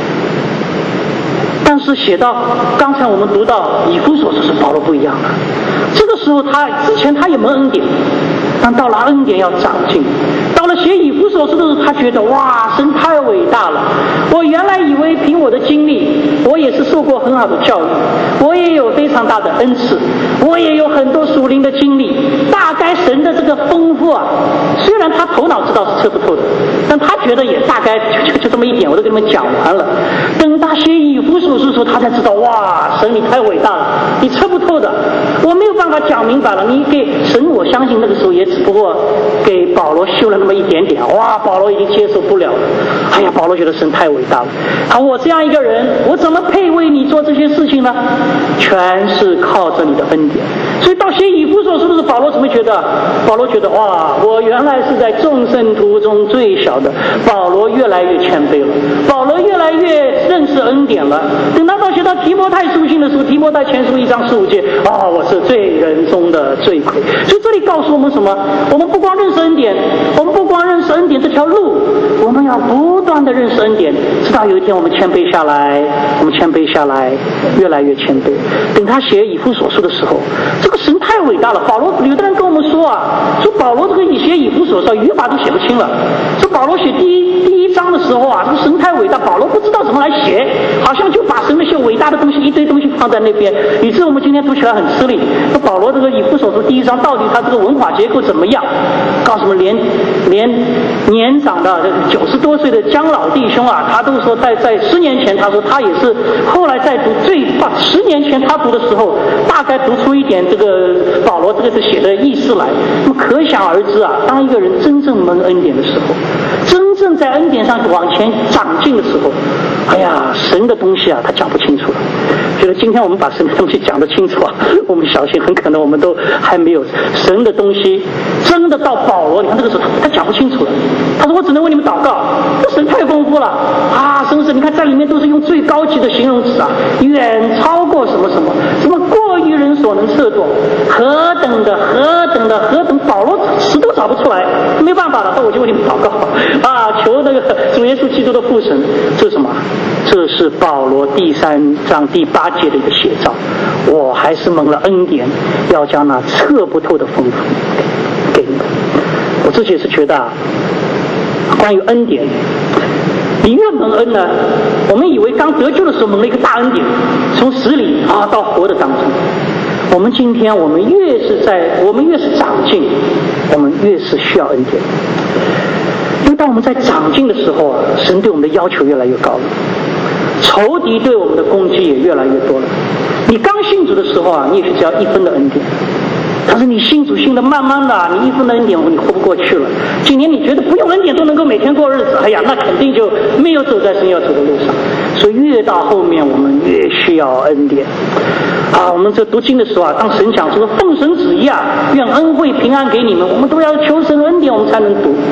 但是写到刚才我们读到以弗所书是保罗不一样了，这个时候他之前他也没恩典，但到了恩典要长进，到了写以弗所书的时候，他觉得哇，神太伟大了！我原来以为凭我的经历，我也是受过很好的教育，我也有非常大的恩赐，我也有很多属灵的经历，大概神的这个丰富啊，虽然他头脑知道是测不透的，但他觉得也大概就就就这么一点，我都跟你们讲完了。等他写以弗所书的时候，他才知道哇，神你太伟大了，你测不透的，我没有办法讲明白了。你给神，我相信那个时候也只不过给保罗修了那么一点点，哇，保罗已经接受不了了。哎呀，保罗觉得神太伟大了，啊，我这样一个人，我怎么配为你做这些事情呢？全是靠着你的恩典。所以到写以弗所书的时候，保罗怎么觉得？保罗觉得哇，我原来是在众圣徒中最小的。保罗越来越谦卑了，保罗越来越认识恩典了。等他到写到提摩太书信的时候，提摩太前书一章十五节，哦，我是罪人中的罪魁。所以这里告诉我们什么？我们不光认识恩典，我们不光认识恩典这条路，我们要不断的认识恩典，直到有一天我们谦卑下来，我们谦卑下来，越来越谦卑。等他写以弗所书的时候，这个神太伟大了。保罗有的人跟我们说啊，说保罗这个写以弗所书语法都写不清了。说保罗写第一第一章的时候啊，这个神太伟大，保罗不知道怎么来写，好像就把神那些伟大的东西一堆东西放在那边，以致我们今天读起来很吃力。说保罗这个以弗所书第一章到底他这个文化结构怎么样？告诉我们连连年长的九十多岁的姜老弟兄啊，他都说在在十年前，他说他也是后来在读最十年前他读的时候，大概读出一点这个保罗这个写的意思来。那么可想而知啊，当一个人真正蒙恩典的时候，真正在恩典上往前长进的时候，哎呀，神的东西啊，他讲不清楚了。觉得今天我们把神的东西讲得清楚啊，我们小心很可能我们都还没有神的东西真的到保罗。你看这个时候他他讲不清楚了，他说我只能为你们祷告，这神太丰富了啊！真是你看在里面都是用最高级的形容词啊，远超过什么什么什么过于人所能测度，何等的何等的何等，保罗词都找不出来，没办法了，那我就为你们祷告啊，求那个主耶稣基督的父神。这是什么？这是保罗第三章第八节的一个写照。我还是蒙了恩典，要将那测不透的丰富给你们。我自己也是觉得啊，关于恩典，你越蒙恩呢，我们以为刚得救的时候蒙了一个大恩典，从死里啊到活的当中。我们今天我们越是在我们越是长进，我们越是需要恩典。因为当我们在长进的时候啊，神对我们的要求越来越高了。 仇敌对我们的攻击也越来越多了。你刚信主的时候啊，你也是只要一分的恩典，但是你信主信的慢慢的，你一分的恩典你活不过去了。今年你觉得不用恩典都能够每天过日子，哎呀，那肯定就没有走在神要走的路上。所以越到后面我们越需要恩典啊！我们这读经的时候啊，当神讲说奉神旨意啊，愿恩惠平安给你们，我们都要求神恩典，我们才能读。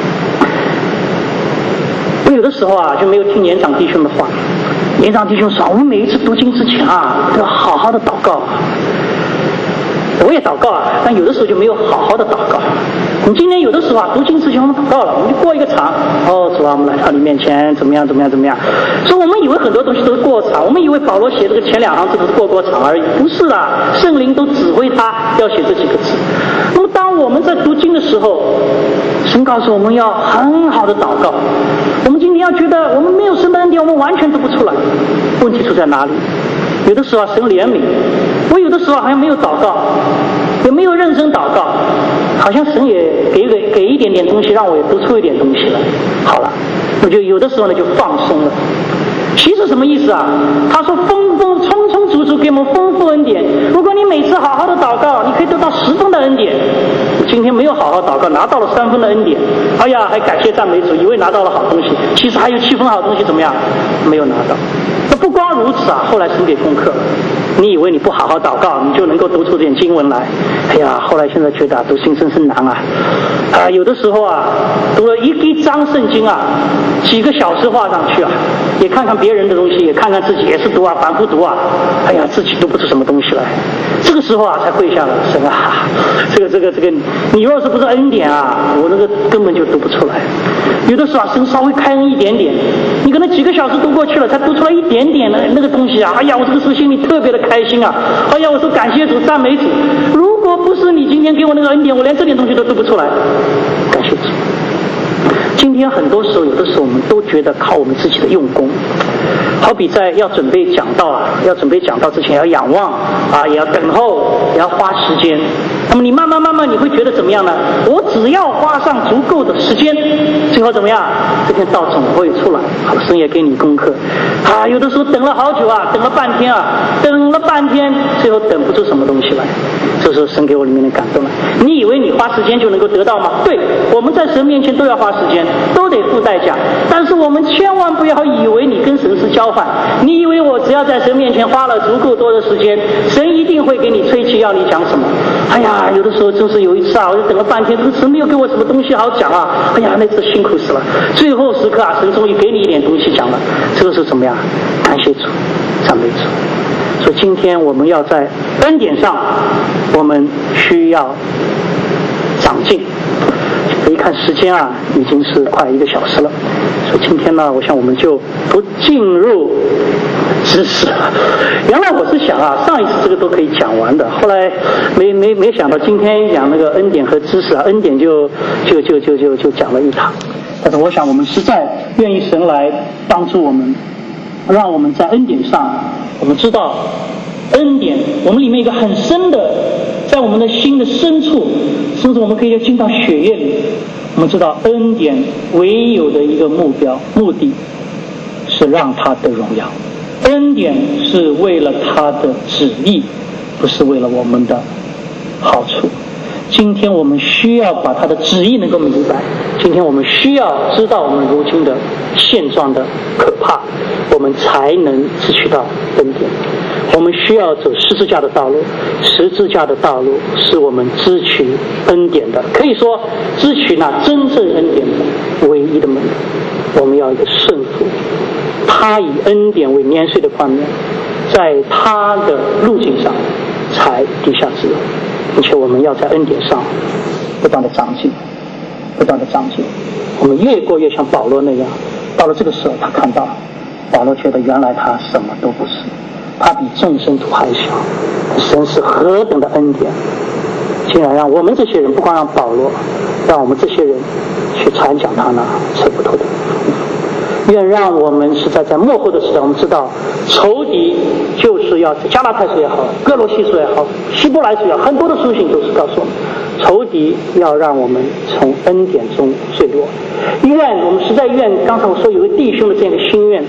我有的时候啊就没有听年长弟兄的话，年长弟兄说我们每一次读经之前啊都要好好的祷告。我也祷告啊，但有的时候就没有好好的祷告。我们今天有的时候啊，读经之前我们祷告了，我们就过一个场，哦，主啊，我们来到你面前，怎么样，怎么样，怎么样？所以我们以为很多东西都是过场，我们以为保罗写这个前两行字都是过过场而已，不是的，圣灵都指挥他要写这几个字。那么当我们在读经的时候，神告诉我们要很好的祷告。我们今天要觉得我们没有神的恩典，我们完全读不出来。问题出在哪里？有的时候啊，神怜悯，我有的时候好像没有祷告，也没有认真祷告，好像神也给给给一点点东西，让我也读出一点东西来。好了，我就有的时候呢就放松了。其实什么意思啊？他说丰丰充充足足给我们丰富恩典。如果你每次好好的祷告，你可以得到十分的恩典。今天没有好好祷告，拿到了三分的恩典，哎呀，还感谢赞美主，以为拿到了好东西，其实还有七分好东西怎么样？没有拿到。那不光如此啊，后来神给功课，你以为你不好好祷告，你就能够读出点经文来？哎呀，后来现在觉得啊，读经真是难啊！啊，有的时候啊，读了一一章圣经啊，几个小时画上去啊，也看看别人的东西，也看看自己，也是读啊，反复读啊，哎呀，自己读不出什么东西来。这个时候啊，才跪下了，神啊，这个这个这个，你若是不是恩典啊，我那个根本就读不出来。有的时候啊，神稍微开恩一点点，你可能几个小时读过去了，才读出来一点点的那个东西啊，哎呀，我这个时候心里特别的开心啊，哎呀，我说感谢主，赞美主。如果不是你今天给我那个恩典，我连这点东西都读不出来。感谢主。今天很多时候，有的时候我们都觉得靠我们自己的用功，好比在要准备讲道啊，要准备讲道之前要仰望啊，也要等候，也要花时间。那么你慢慢慢慢你会觉得怎么样呢？我只要花上足够的时间，最后怎么样？这篇道总会出来。好，神也给你功课啊。有的时候等了好久啊，等了半天啊，等了半天，最后等不出什么东西来。这时候神给我里面的感动了。你以为你花时间就能够得到吗？对，我们在神面前都要花时间，都得付代价。但是我们千万不要以为你跟神是交换，你以为我只要在神面前花了足够多的时间，神一定会给你吹气要你讲什么。哎呀，有的时候就是有一次啊，我就等了半天，这个神没有给我什么东西好讲啊。哎呀，那次辛苦死了。最后时刻啊，神终于给你一点东西讲了。这个是怎么样？感谢主，赞美主。所以今天我们要在恩典上，我们需要长进。一看时间啊，已经是快一个小时了。所以今天呢，我想我们就不进入知识了。原来我是想啊，上一次这个都可以讲完的，后来没没没想到今天讲那个恩典和知识啊，恩典就就就就就就讲了一堂。但是我想我们实在愿意神来帮助我们，让我们在恩典上，我们知道恩典，我们里面一个很深的，在我们的心的深处，甚至我们可以进到血液里。我们知道恩典唯有的一个目标目的是让他得荣耀，恩典是为了他的旨意，不是为了我们的好处。今天我们需要把他的旨意能够明白，今天我们需要知道我们如今的现状的可怕，我们才能支取到恩典。我们需要走十字架的道路，十字架的道路是我们支取恩典的，可以说支取那真正恩典的唯一的门。我们要一个顺服，他以恩典为年岁的冠冕，在他的路径上才地下之友，并且我们要在恩典上不断的长进，不断的长进。我们越过越像保罗那样，到了这个时候他看到保罗觉得原来他什么都不是，他比众生都还小，神是何等的恩典，竟然让我们这些人，不光让保罗，让我们这些人去传讲他那测不透的。愿让我们是在在末后的时代，我们知道仇敌就是要加拉太书也好，哥罗西书也好，希伯来书也好，很多的书信都是告诉我们，仇敌要让我们从恩典中坠落。愿我们实在愿，刚才我说有个弟兄的这样的心愿，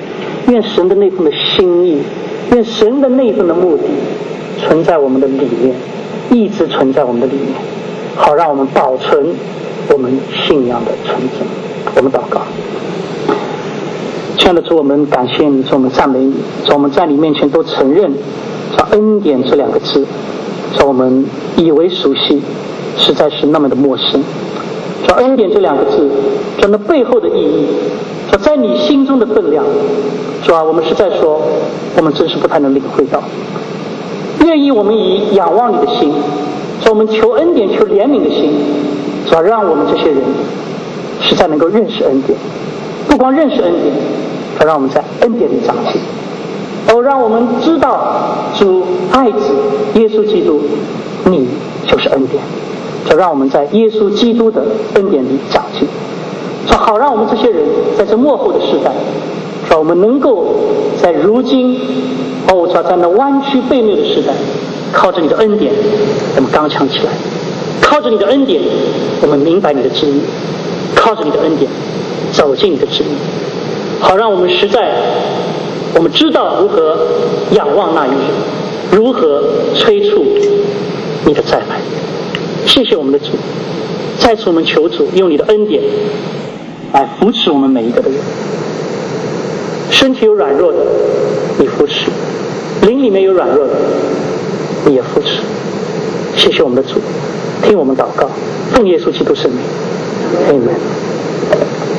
愿神的那份的心意，愿神的那份的目的存在我们的里面，一直存在我们的里面，好让我们保存我们信仰的纯正。我们祷告。亲爱的主，我们感谢你，主，我们赞美你，主，我们在你面前都承认叫恩典这两个字，叫我们以为熟悉，实在是那么的陌生。叫恩典这两个字，叫那背后的意义，叫在你心中的分量，主啊，我们实在说，我们真是不太能领会到。愿意我们以仰望你的心，叫我们求恩典、求怜悯的心，主啊，让我们这些人实在能够认识恩典，不光认识恩典，要让我们在恩典里长进。哦，让我们知道主爱子耶稣基督，你就是恩典，就让我们在耶稣基督的恩典里长进，就好让我们这些人在这末后的时代，让我们能够在如今哦，在那弯曲背谬的时代，靠着你的恩典我们刚强起来，靠着你的恩典我们明白你的旨意，靠着你的恩典走进你的旨意，好让我们实在我们知道如何仰望那一日，如何催促你的再来。谢谢我们的主，再次我们求主用你的恩典来扶持我们每一个的人。身体有软弱的你扶持，灵里面有软弱的你也扶持。谢谢我们的主，听我们祷告，奉耶稣基督圣名，阿们。